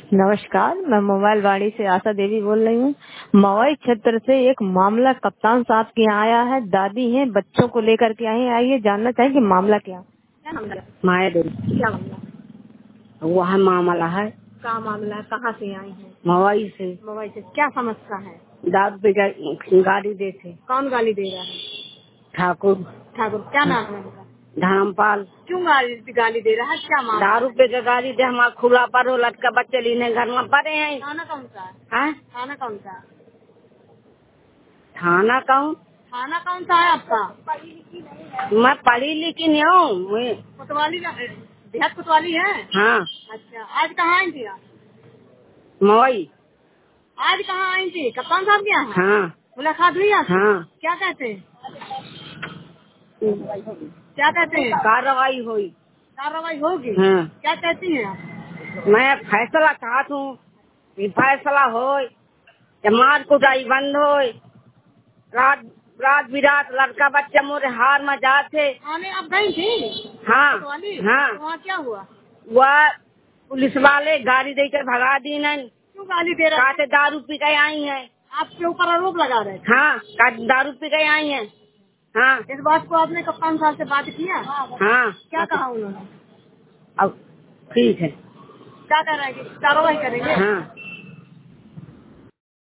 नमस्कार, मैं मोबाइल वाड़ी से आशा देवी बोल रही हूँ। मवई क्षेत्र से एक मामला कप्तान साहब के यहाँ आया है। दादी हैं, बच्चों को लेकर के आई हैं। आइए जानना चाहिए कि मामला क्या है। माया देवी क्या मामला? वह मामला है। क्या मामला है? कहाँ से आई हैं? मवाई से। मवई से क्या समस्या है? दारू पे गाड़ी देते। कौन गाली दे रहा है? ठाकुर। ठाकुर क्या नाम है उनका? धर्मपाल। क्यों गाली दे रहा है? क्या मामला? दारू पे के गाड़ी दे, हमारा खुला पर हो लटका बच्चे लीने घर में पड़े हैं। थाना कौन सा हैं? थाना कौन सा? थाना कौन? थाना कौन सा है आपका? मैं पढ़ी लिखी नहीं हूँ। कोतवाली देहात कोतवाली है। हाँ। अच्छा, आज कहाँ आई थी आप? मवाई। आज कहाँ आई थी? कप्तान साहब के यहाँ? हाँ। मुलाकात हुई आपसे? हाँ। क्या कहते हैं? क्या कहते हैं? कार्रवाई हुई। कार्रवाई होगी? हाँ। क्या कहती हैं आप? मैं फैसला चाहता हूँ, फैसला हो, मार कुटाई बंद हो। रात रात बिरात लड़का बच्चा मोरे हार में जाते। आने आप गई थी? हाँ। कोतवाली? हाँ। तो वहाँ क्या हुआ? वह पुलिस वाले गाड़ी देकर भगा दी। नहीं क्यों गाली दे रहे कहते दारू पी के आई हैं। आपके ऊपर आरोप लगा रहे थे? हाँ, कहते दारू पी के आई हैं। हाँ। इस बात को आपने कप्तान साहब से बात किया? हाँ। क्या कहा उन्होंने? अब ठीक है। क्या करेंगे? कार्रवाई करेंगे? हाँ।